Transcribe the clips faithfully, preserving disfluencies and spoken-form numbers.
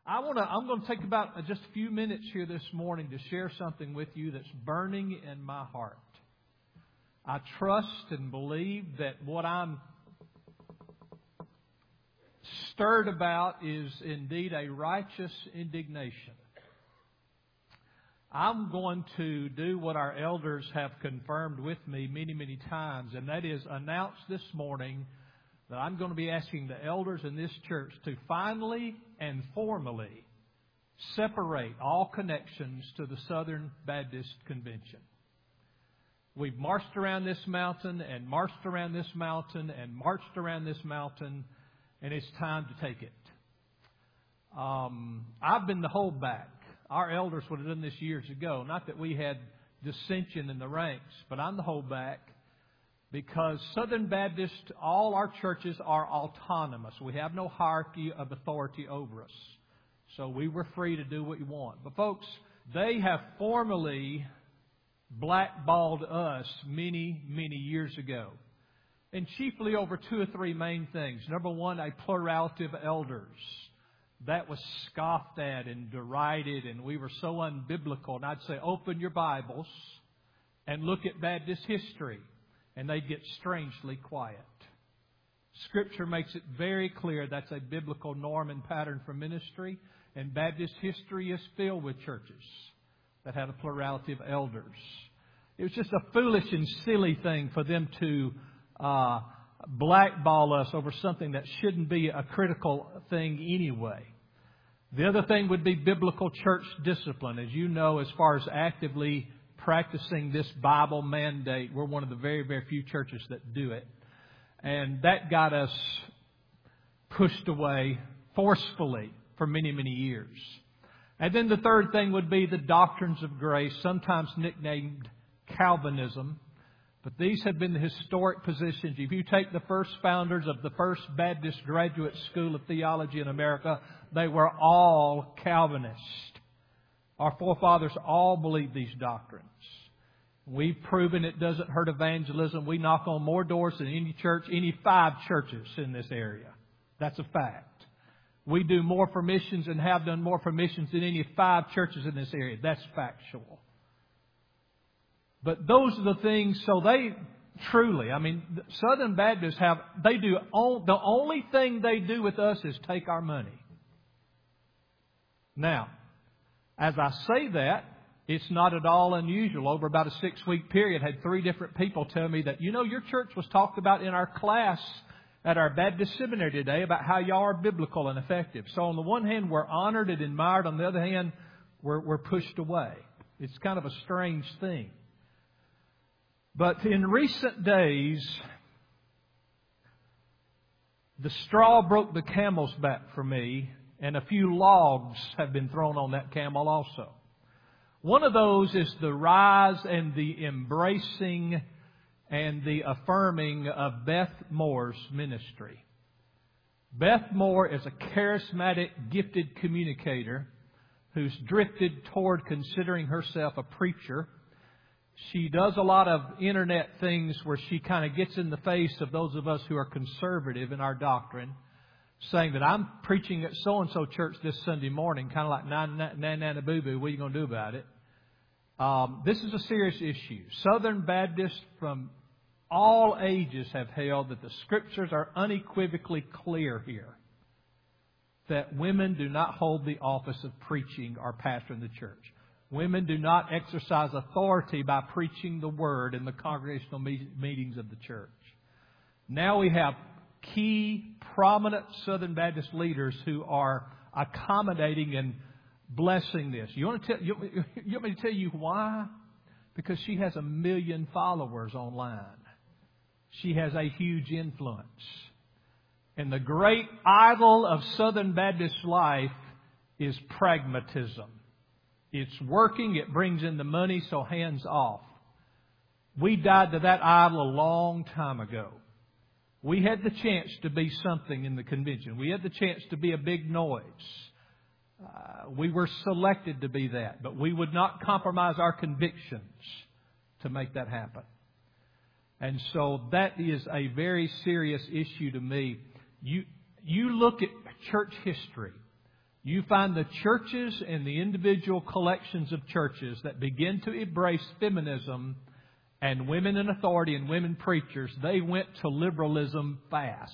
I want to. I'm going to take about just a few minutes here this morning to share something with you that's burning in my heart. I trust and believe that what I'm stirred about is indeed a righteous indignation. I'm going to do what our elders have confirmed with me many, many times, and that is announce this morning that I'm going to be asking the elders in this church to finally and formally separate all connections to the Southern Baptist Convention. We've marched around this mountain and marched around this mountain and marched around this mountain, and it's time to take it. Um, I've been the holdback. Our elders would have done this years ago. Not that we had dissension in the ranks, but I'm the holdback. Because Southern Baptist, all our churches are autonomous. We have no hierarchy of authority over us. So we were free to do what we want. But folks, they have formally blackballed us many, many years ago. And chiefly over two or three main things. Number one, a plurality of elders. That was scoffed at and derided, and we were so unbiblical. And I'd say, open your Bibles and look at Baptist history. And they get strangely quiet. Scripture makes it very clear that's a biblical norm and pattern for ministry. And Baptist history is filled with churches that had a plurality of elders. It was just a foolish and silly thing for them to uh, blackball us over something that shouldn't be a critical thing anyway. The other thing would be biblical church discipline. As you know, as far as actively practicing this Bible mandate, we're one of the very, very few churches that do it. And that got us pushed away forcefully for many, many years. And then the third thing would be the doctrines of grace, sometimes nicknamed Calvinism. But these have been the historic positions. If you take the first founders of the First Baptist Graduate School of Theology in America, they were all Calvinists. Our forefathers all believed these doctrines. We've proven it doesn't hurt evangelism. We knock on more doors than any church, any five churches in this area. That's a fact. We do more for missions and have done more for missions than any five churches in this area. That's factual. But those are the things, so they truly, I mean, Southern Baptists have, they do, the only thing they do with us is take our money. Now, as I say that, it's not at all unusual. Over about a six-week period, I had three different people tell me that, you know, your church was talked about in our class at our Baptist seminary today about how y'all are biblical and effective. So on the one hand, we're honored and admired. On the other hand, we're, we're pushed away. It's kind of a strange thing. But in recent days, the straw broke the camel's back for me. And a few logs have been thrown on that camel also. One of those is the rise and the embracing and the affirming of Beth Moore's ministry. Beth Moore is a charismatic, gifted communicator who's drifted toward considering herself a preacher. She does a lot of internet things where she kind of gets in the face of those of us who are conservative in our doctrine, saying that I'm preaching at so-and-so church this Sunday morning, kind of like na-na-na-na boo-boo, what are you going to do about it? Um, this is a serious issue. Southern Baptists from all ages have held that the Scriptures are unequivocally clear here, that women do not hold the office of preaching or pastoring the church. Women do not exercise authority by preaching the Word in the congregational meetings of the church. Now we have key, prominent Southern Baptist leaders who are accommodating and blessing this. You want to tell, you, you want me to tell you why? Because she has a million followers online. She has a huge influence. And the great idol of Southern Baptist life is pragmatism. It's working, it brings in the money, so hands off. We died to that idol a long time ago. We had the chance to be something in the convention. We had the chance to be a big noise. Uh, we were selected to be that, but we would not compromise our convictions to make that happen. And so that is a very serious issue to me. You, you look at church history. you find the churches and the individual collections of churches that begin to embrace feminism and women in authority and women preachers, they went to liberalism fast.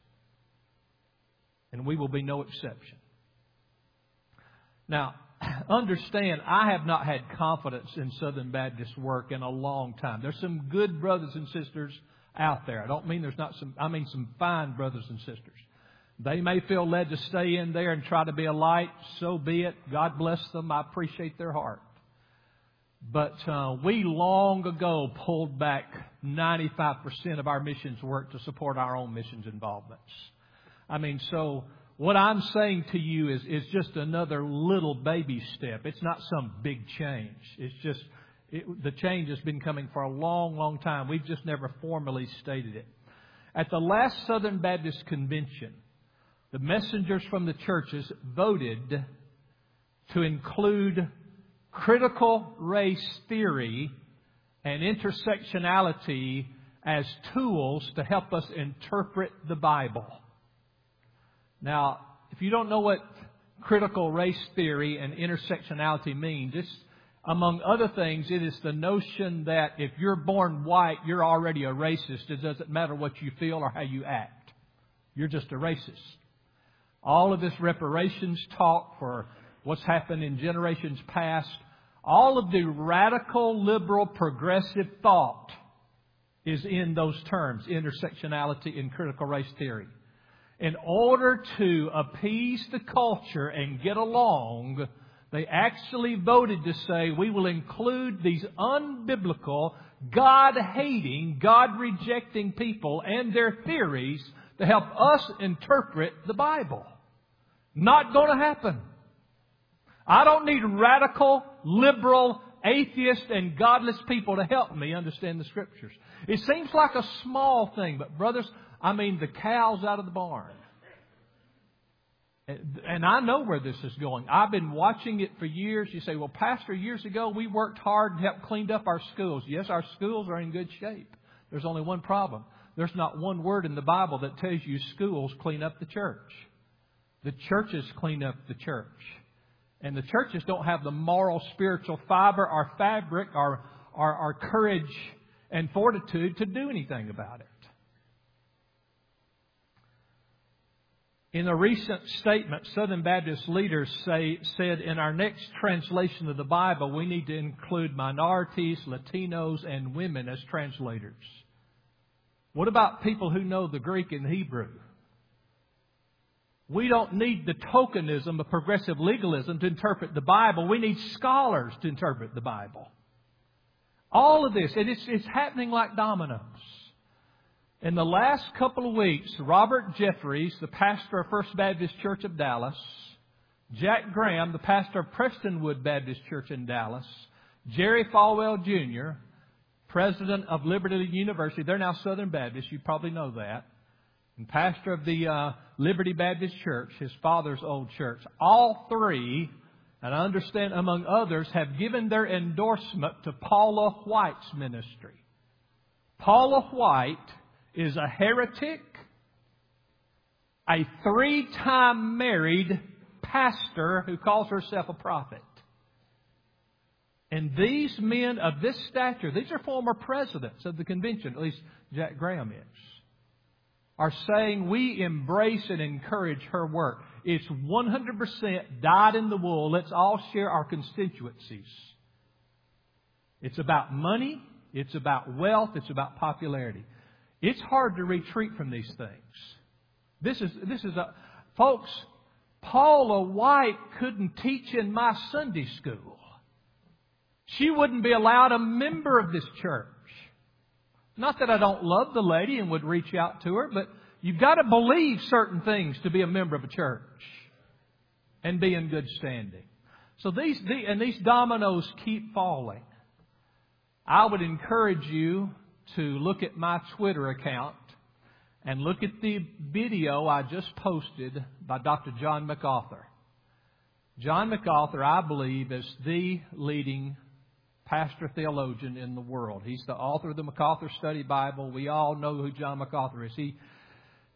And we will be no exception. Now, understand, I have not had confidence in Southern Baptist work in a long time. There's some good brothers and sisters out there. I don't mean there's not some, I mean some fine brothers and sisters. They may feel led to stay in there and try to be a light. So be it. God bless them. I appreciate their heart. But uh, we long ago pulled back ninety-five percent of our missions work to support our own missions involvements. I mean, so what I'm saying to you is, is just another little baby step. It's not some big change. It's just it, the change has been coming for a long, long time. We've just never formally stated it. At the last Southern Baptist Convention, the messengers from the churches voted to include critical race theory and intersectionality as tools to help us interpret the Bible. Now, if you don't know what critical race theory and intersectionality means, it's, among other things, it is the notion that if you're born white, you're already a racist. It doesn't matter what you feel or how you act. You're just a racist. All of this reparations talk for what's happened in generations past, all of the radical, liberal, progressive thought is in those terms, intersectionality and critical race theory. In order to appease the culture and get along, they actually voted to say we will include these unbiblical, God-hating, God-rejecting people and their theories to help us interpret the Bible. Not going to happen. I don't need radical, liberal, atheist, and godless people to help me understand the Scriptures. It seems like a small thing, but brothers, I mean the cow's out of the barn. And I know where this is going. I've been watching it for years. You say, well, Pastor, years ago we worked hard and helped clean up our schools. Yes, our schools are in good shape. There's only one problem. There's not one word in the Bible that tells you schools clean up the church. The churches clean up the church. And the churches don't have the moral, spiritual fiber or fabric or, or, or courage and fortitude to do anything about it. In a recent statement, Southern Baptist leaders say, said in our next translation of the Bible, we need to include minorities, Latinos, and women as translators. What about people who know the Greek and Hebrew? We don't need the tokenism of progressive legalism to interpret the Bible. We need scholars to interpret the Bible. All of this, and it's, it's happening like dominoes. In the last couple of weeks, Robert Jeffries, the pastor of First Baptist Church of Dallas, Jack Graham, the pastor of Prestonwood Baptist Church in Dallas, Jerry Falwell Junior, president of Liberty University, they're now Southern Baptist, you probably know that, and pastor of the uh, Liberty Baptist Church, his father's old church. All three, and I understand among others, have given their endorsement to Paula White's ministry. Paula White is a heretic, a three-time married pastor who calls herself a prophet. And these men of this stature, these are former presidents of the convention, at least Jack Graham is, are saying we embrace and encourage her work. It's one hundred percent dyed in the wool. Let's all share our constituencies. It's about money. It's about wealth. It's about popularity. It's hard to retreat from these things. This is, this is a, folks, Paula White couldn't teach in my Sunday school. She wouldn't be allowed a member of this church. Not that I don't love the lady and would reach out to her, but you've got to believe certain things to be a member of a church and be in good standing. So these, the, and these dominoes keep falling. I would encourage you to look at my Twitter account and look at the video I just posted by Doctor John MacArthur. John MacArthur, I believe, is the leading pastor theologian in the world. He's the author of the MacArthur Study Bible. We all know who John MacArthur is. He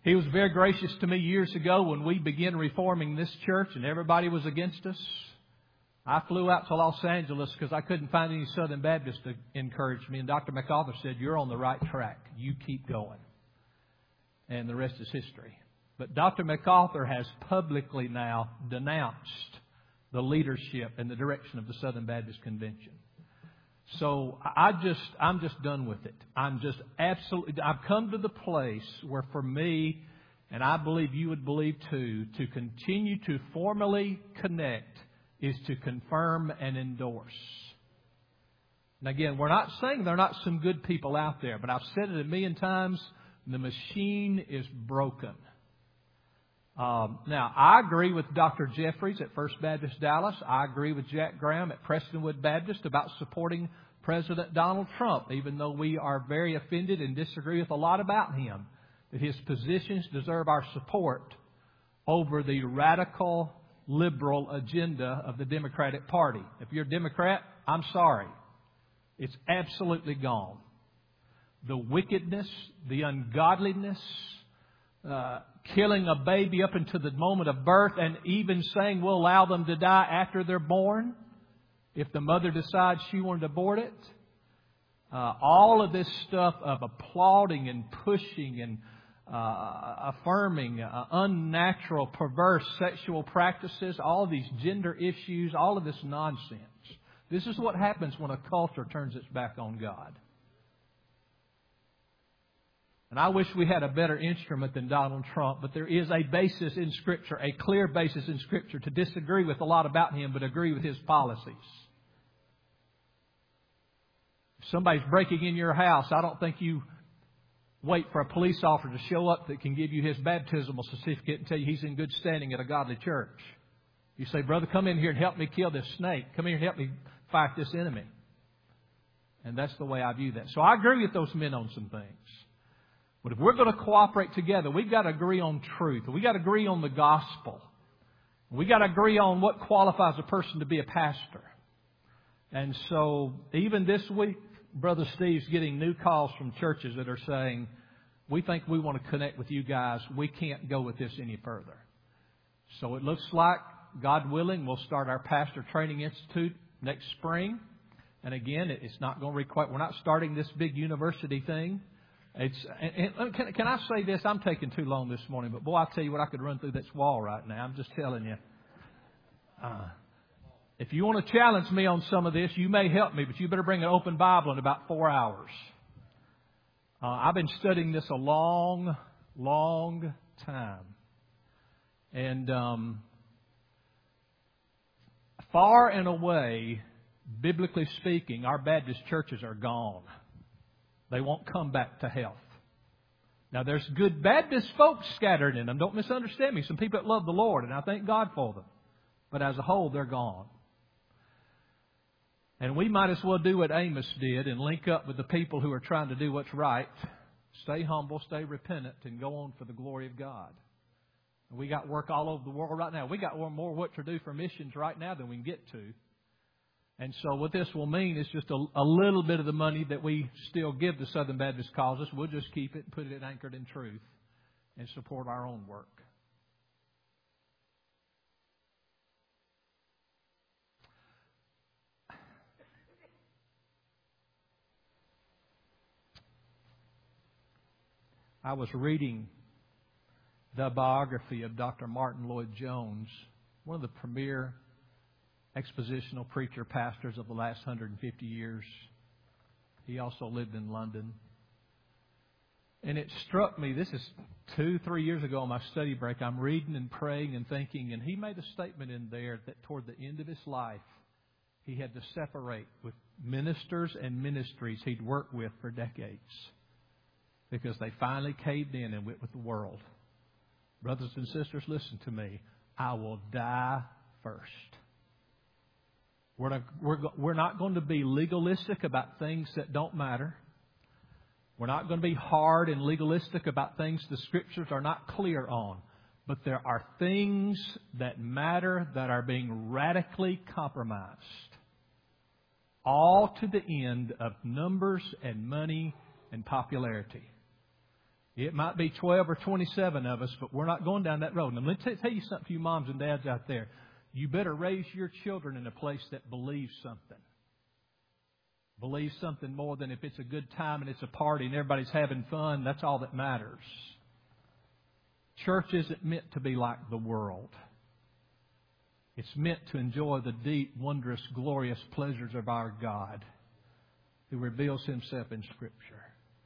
He was very gracious to me years ago when we began reforming this church and everybody was against us. I flew out to Los Angeles because I couldn't find any Southern Baptists to encourage me. And Doctor MacArthur said, "You're on the right track. You keep going." And the rest is history. But Doctor MacArthur has publicly now denounced the leadership and the direction of the Southern Baptist Convention. So I just, I'm just done with it. I'm just absolutely, I've come to the place where for me, and I believe you would believe too, to continue to formally connect is to confirm and endorse. And again, we're not saying there are not some good people out there, but I've said it a million times, the machine is broken. Um, now, I agree with Doctor Jeffries at First Baptist Dallas. I agree with Jack Graham at Prestonwood Baptist about supporting President Donald Trump, even though we are very offended and disagree with a lot about him, that his positions deserve our support over the radical liberal agenda of the Democratic Party. If you're a Democrat, I'm sorry. It's absolutely gone. The wickedness, the ungodliness, uh, killing a baby up until the moment of birth, and even saying we'll allow them to die after they're born if the mother decides she wanted to abort it. Uh, all of this stuff of applauding and pushing and uh, affirming uh, unnatural, perverse sexual practices, all of these gender issues, all of this nonsense. This is what happens when a culture turns its back on God. And I wish we had a better instrument than Donald Trump, but there is a basis in Scripture, a clear basis in Scripture to disagree with a lot about him, but agree with his policies. If somebody's breaking in your house, I don't think you wait for a police officer to show up that can give you his baptismal certificate and tell you he's in good standing at a godly church. You say, "Brother, come in here and help me kill this snake. Come in here and help me fight this enemy." And that's the way I view that. So I agree with those men on some things. But if we're going to cooperate together, we've got to agree on truth. We've got to agree on the gospel. We've got to agree on what qualifies a person to be a pastor. And so even this week, Brother Steve's getting new calls from churches that are saying, "We think we want to connect with you guys. We can't go with this any further." So it looks like, God willing, we'll start our Pastor Training Institute next spring. And again, it's not going to require, we're not starting this big university thing. It's, and, and can, can I say this? I'm taking too long this morning, but boy, I tell you what, I could run through this wall right now. I'm just telling you. Uh, if you want to challenge me on some of this, you may help me, but you better bring an open Bible in about four hours. Uh, I've been studying this a long, long time. And um, far and away, biblically speaking, our Baptist churches are gone. They won't come back to health. Now, there's good Baptist folks scattered in them. Don't misunderstand me. Some people that love the Lord, and I thank God for them. But as a whole, they're gone. And we might as well do what Amos did and link up with the people who are trying to do what's right. Stay humble, stay repentant, and go on for the glory of God. And we got work all over the world right now. We got more work to do for missions right now than we can get to. And so what this will mean is just a, a little bit of the money that we still give to Southern Baptist causes. We'll just keep it and put it anchored in truth and support our own work. I was reading the biography of Doctor Martin Lloyd-Jones, one of the premier expositional preacher pastors of the last one hundred fifty years. He also lived in London. And it struck me, this is two, three years ago on my study break, I'm reading and praying and thinking, and he made a statement in there that toward the end of his life, he had to separate with ministers and ministries he'd worked with for decades because they finally caved in and went with the world. Brothers and sisters, listen to me. I will die first. We're not, we're, we're not going to be legalistic about things that don't matter. We're not going to be hard and legalistic about things the Scriptures are not clear on. But there are things that matter that are being radically compromised. All to the end of numbers and money and popularity. It might be twelve or twenty-seven of us, but we're not going down that road. Now, let me tell you something to you moms and dads out there. You better raise your children in a place that believes something. Believes something more than if it's a good time and it's a party and everybody's having fun. That's all that matters. Church isn't meant to be like the world. It's meant to enjoy the deep, wondrous, glorious pleasures of our God who reveals Himself in Scripture.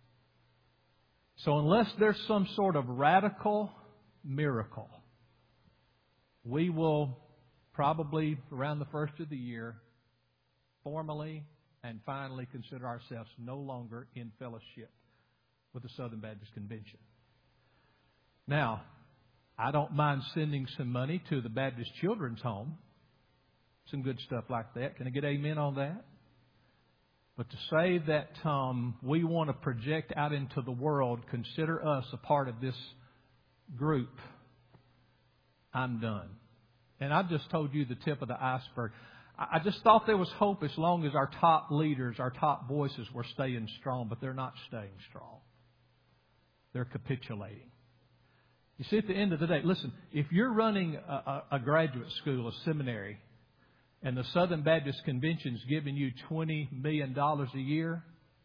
So unless there's some sort of radical miracle, we will probably around the first of the year formally and finally consider ourselves no longer in fellowship with the Southern Baptist Convention. Now, I don't mind sending some money to the Baptist Children's Home. Some good stuff like that. Can I get amen on that? But to say that um, we want to project out into the world, consider us a part of this group, I'm done. And I've just told you the tip of the iceberg. I just thought there was hope as long as our top leaders, our top voices were staying strong, but they're not staying strong. They're capitulating. You see, at the end of the day, listen, if you're running a, a, a graduate school, a seminary, and the Southern Baptist Convention's giving you twenty million dollars a year,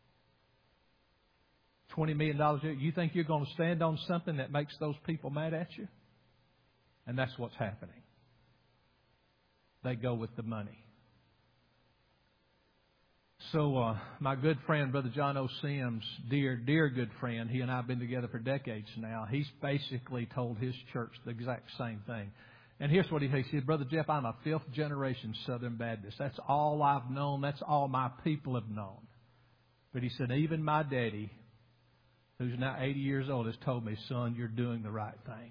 twenty million dollars a year, you think you're going to stand on something that makes those people mad at you? And that's what's happening. They go with the money. So uh, my good friend, Brother John O. Sims, dear, dear good friend, he and I have been together for decades now. He's basically told his church the exact same thing. And here's what he said. He said, Brother Jeff, I'm a fifth generation Southern Baptist. That's all I've known. That's all my people have known. But he said, even my daddy, who's now eighty years old, has told me, son, you're doing the right thing.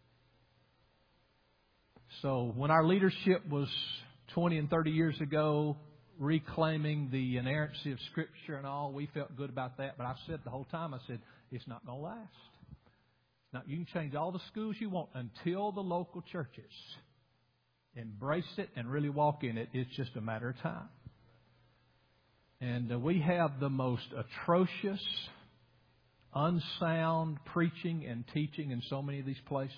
So when our leadership was twenty and thirty years ago, reclaiming the inerrancy of Scripture and all, we felt good about that. But I said the whole time, I said, it's not going to last. Now, you can change all the schools you want until the local churches embrace it and really walk in it. It's just a matter of time. And uh, we have the most atrocious, unsound preaching and teaching in so many of these places.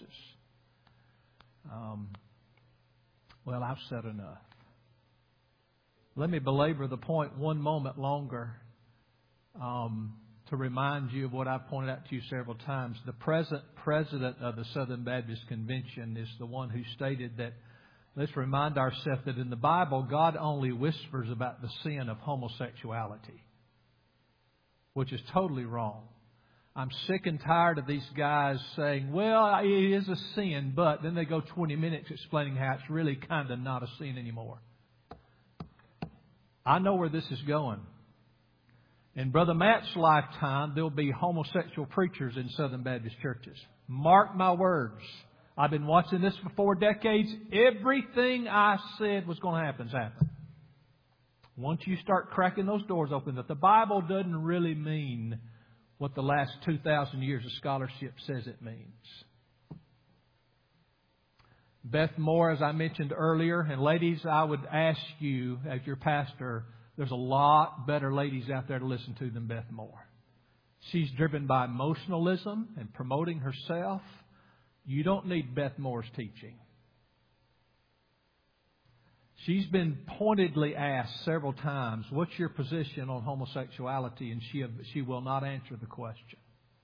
Um, well, I've said enough. Let me belabor the point one moment longer um, to remind you of what I've pointed out to you several times. The present president of the Southern Baptist Convention is the one who stated that, let's remind ourselves that in the Bible, God only whispers about the sin of homosexuality, which is totally wrong. I'm sick and tired of these guys saying, well, it is a sin, but then they go twenty minutes explaining how it's really kind of not a sin anymore. I know where this is going. In Brother Matt's lifetime, there'll be homosexual preachers in Southern Baptist churches. Mark my words. I've been watching this for four decades. Everything I said was going to happen has happened. Once you start cracking those doors open, that the Bible doesn't really mean what the last two thousand years of scholarship says it means. Beth Moore, as I mentioned earlier, and ladies, I would ask you, as your pastor, there's a lot better ladies out there to listen to than Beth Moore. She's driven by emotionalism and promoting herself. You don't need Beth Moore's teaching. She's been pointedly asked several times, what's your position on homosexuality? And she she will not answer the question.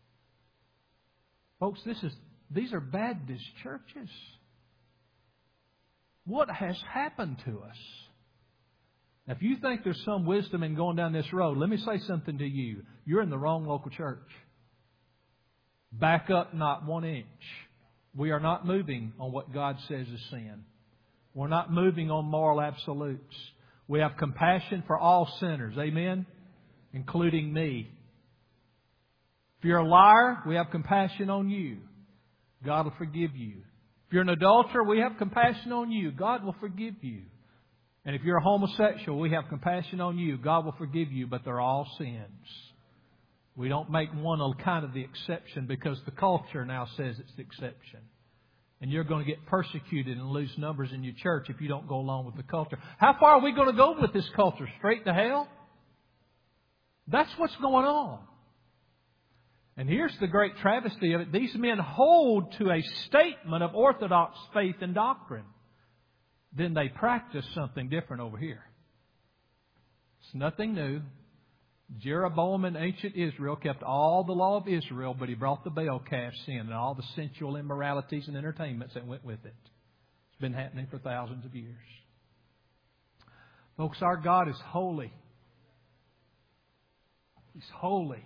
Folks, this is these are Baptist churches. What has happened to us? Now, if you think there's some wisdom in going down this road, let me say something to you. You're in the wrong local church. Back up not one inch. We are not moving on what God says is sin. We're not moving on moral absolutes. We have compassion for all sinners. Amen? Including me. If you're a liar, we have compassion on you. God will forgive you. If you're an adulterer, we have compassion on you. God will forgive you. And if you're a homosexual, we have compassion on you. God will forgive you, but they're all sins. We don't make one a kind of the exception because the culture now says it's the exception. And you're going to get persecuted and lose numbers in your church if you don't go along with the culture. How far are we going to go with this culture? Straight to hell? That's what's going on. And here's the great travesty of it. These men hold to a statement of orthodox faith and doctrine. Then they practice something different over here. It's nothing new. Jeroboam in ancient Israel kept all the law of Israel, but he brought the Baal calves in and all the sensual immoralities and entertainments that went with it. It's been happening for thousands of years. Folks, our God is holy. He's holy.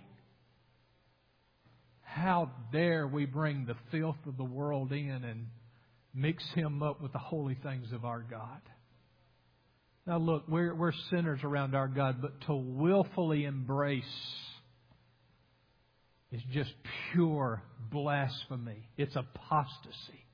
How dare we bring the filth of the world in and mix Him up with the holy things of our God? Now look, we're, we're sinners around our God, but to willfully embrace is just pure blasphemy. It's apostasy.